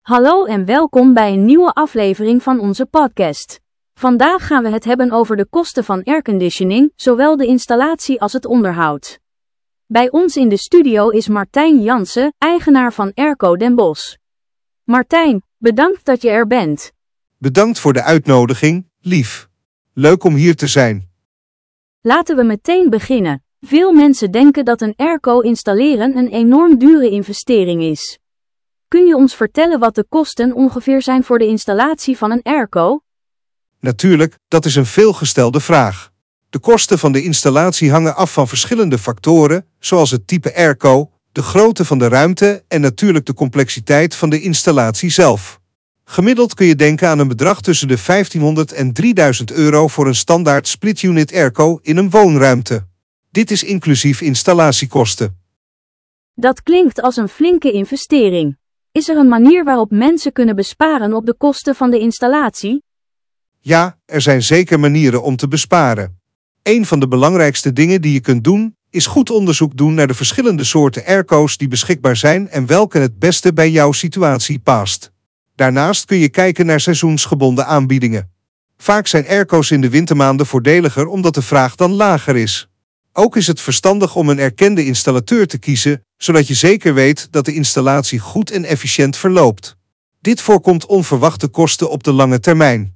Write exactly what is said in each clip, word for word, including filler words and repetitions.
Hallo en welkom bij een nieuwe aflevering van onze podcast. Vandaag gaan we het hebben over de kosten van airconditioning, zowel de installatie als het onderhoud. Bij ons in de studio is Martijn Jansen, eigenaar van Airco Den Bosch. Martijn, bedankt dat je er bent. Bedankt voor de uitnodiging, lief. Leuk om hier te zijn. Laten we meteen beginnen. Veel mensen denken dat een airco installeren een enorm dure investering is. Kun je ons vertellen wat de kosten ongeveer zijn voor de installatie van een airco? Natuurlijk, dat is een veelgestelde vraag. De kosten van de installatie hangen af van verschillende factoren, zoals het type airco, de grootte van de ruimte en natuurlijk de complexiteit van de installatie zelf. Gemiddeld kun je denken aan een bedrag tussen de vijftienhonderd en drieduizend euro voor een standaard split-unit airco in een woonruimte. Dit is inclusief installatiekosten. Dat klinkt als een flinke investering. Is er een manier waarop mensen kunnen besparen op de kosten van de installatie? Ja, er zijn zeker manieren om te besparen. Een van de belangrijkste dingen die je kunt doen, is goed onderzoek doen naar de verschillende soorten airco's die beschikbaar zijn en welke het beste bij jouw situatie past. Daarnaast kun je kijken naar seizoensgebonden aanbiedingen. Vaak zijn airco's in de wintermaanden voordeliger omdat de vraag dan lager is. Ook is het verstandig om een erkende installateur te kiezen, zodat je zeker weet dat de installatie goed en efficiënt verloopt. Dit voorkomt onverwachte kosten op de lange termijn.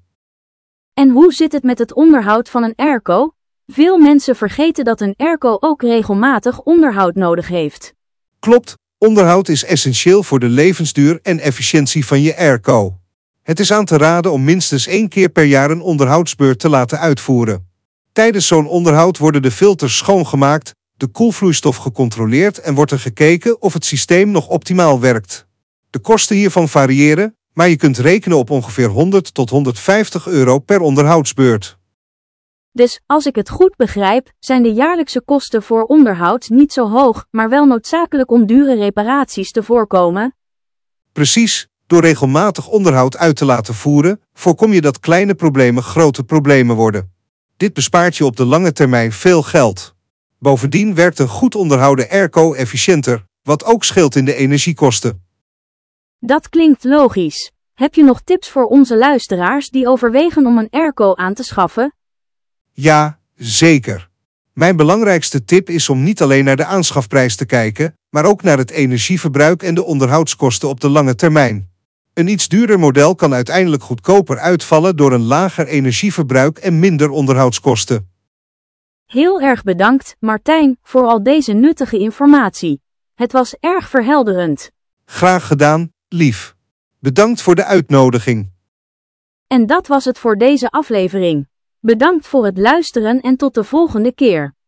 En hoe zit het met het onderhoud van een airco? Veel mensen vergeten dat een airco ook regelmatig onderhoud nodig heeft. Klopt, onderhoud is essentieel voor de levensduur en efficiëntie van je airco. Het is aan te raden om minstens één keer per jaar een onderhoudsbeurt te laten uitvoeren. Tijdens zo'n onderhoud worden de filters schoongemaakt, de koelvloeistof gecontroleerd en wordt er gekeken of het systeem nog optimaal werkt. De kosten hiervan variëren, maar je kunt rekenen op ongeveer honderd tot honderdvijftig euro per onderhoudsbeurt. Dus, als ik het goed begrijp, zijn de jaarlijkse kosten voor onderhoud niet zo hoog, maar wel noodzakelijk om dure reparaties te voorkomen? Precies, door regelmatig onderhoud uit te laten voeren, voorkom je dat kleine problemen grote problemen worden. Dit bespaart je op de lange termijn veel geld. Bovendien werkt een goed onderhouden airco efficiënter, wat ook scheelt in de energiekosten. Dat klinkt logisch. Heb je nog tips voor onze luisteraars die overwegen om een airco aan te schaffen? Ja, zeker. Mijn belangrijkste tip is om niet alleen naar de aanschafprijs te kijken, maar ook naar het energieverbruik en de onderhoudskosten op de lange termijn. Een iets duurder model kan uiteindelijk goedkoper uitvallen door een lager energieverbruik en minder onderhoudskosten. Heel erg bedankt, Martijn, voor al deze nuttige informatie. Het was erg verhelderend. Graag gedaan, lief. Bedankt voor de uitnodiging. En dat was het voor deze aflevering. Bedankt voor het luisteren en tot de volgende keer.